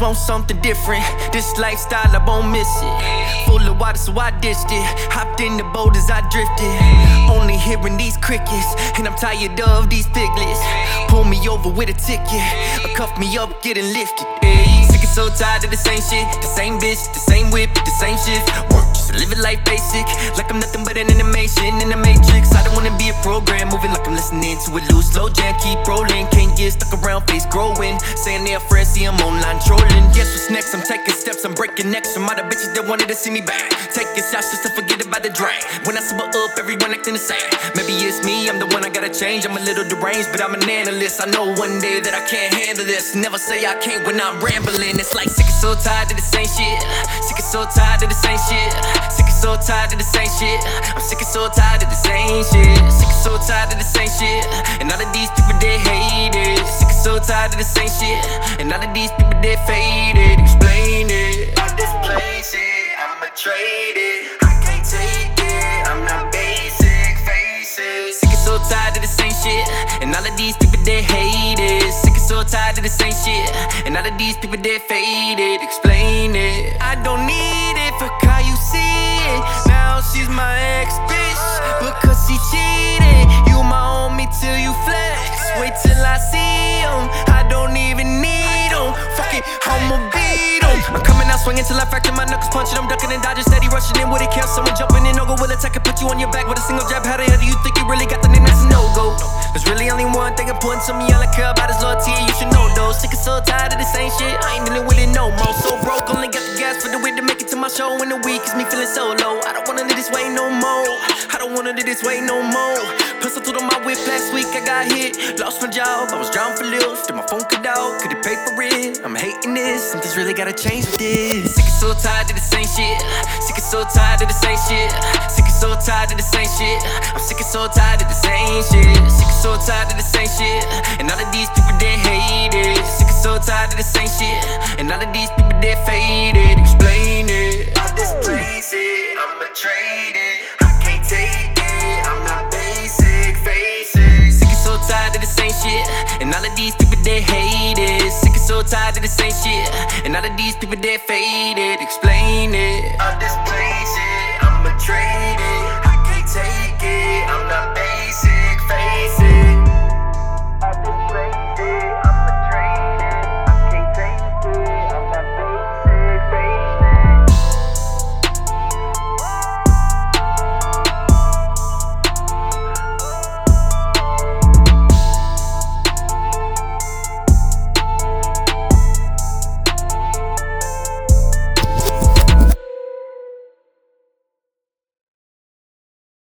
want something different. This lifestyle, I won't miss it. Full of water, so I dished it. Hopped in the boat as I drifted. Only hearing these crickets, and I'm tired of these piglets. Pull me over with a ticket, or cuff me up, getting lifted. Ay, sick and so tired of the same shit, the same bitch, the same whip, the same shift. Work just to live it life basic, like I'm nothing but an animation in the matrix. I don't wanna be a program, moving like I'm listening to a loose slow jam. Keep rolling, can't get stuck around, face growing. Saying they're friends, see I'm online trolling. Guess what's next? I'm taking steps, I'm breaking necks from all the bitches that wanted to see me back. Taking shots just to forget about the drag. When I sober up, everyone acting the same. Maybe it's me, I'm the one I gotta change. I'm a little deranged, but I'm an analyst. I know one day that I can't handle this. Never say I can't when I'm rambling. It's like sick and so tired of the same shit. Sick and so tired of the same shit. Sick and so tired of the same shit. I'm sick and so tired of the same shit. Sick and so tired of the same shit. And all of these people they hate it. Sick and so tired of the same shit. And all of these people they faded. Explain it. I displace it. I'ma trade it. I can't take it. I'm not basic. Face it. Sick and so tired of the same shit. And all of these people they hate it. Sick and so tired of the same shit. And all of these people they faded. Explain it. I don't need it for how you see it. Now she's my ex bitch because she cheated. You my homie till you flex. Wait till I see him. I don't even need him. Fuck it, I'ma beat him. I'm coming out swinging till I fracture my knuckles, punching. I'm ducking and dodging, steady rushing in with it. Count someone jumping in, no go will attack and put you on your back with a single jab. How the hell do you think you really got the name? That's a no-go. There's really only one thing important to me. All I care about is loyalty. You should know those. Sick and so tired of the same shit. I ain't dealing with it no more. So broke, only got the gas for the wit to make it to my show in the week. It's me feeling so low. I don't wanna live this way no more. I don't wanna live this way no more. Plus I told on my whip last week. I got hit, lost my job. I was drowning for Lyft, and my phone cut out. Could it pay for it? I'm hating this. Something's really gotta change with this. Sick and so tired of the same shit. Sick and so tired of the same shit. Sick and so tired of the same shit. I'm sick and so tired of the same shit. Sick and so tired of the same shit. And all of these people they hate it. Sick and so tired of the same shit. And all of these people they faded. Explain it. I displace it. I'ma trade it. I can't take it. I'm not basic. Face it. Sick and so tired of the same shit. And all of these people they hate it. Sick and so tired of the same shit. And all of these people they faded. Explain it. I displace it. I'ma trade it.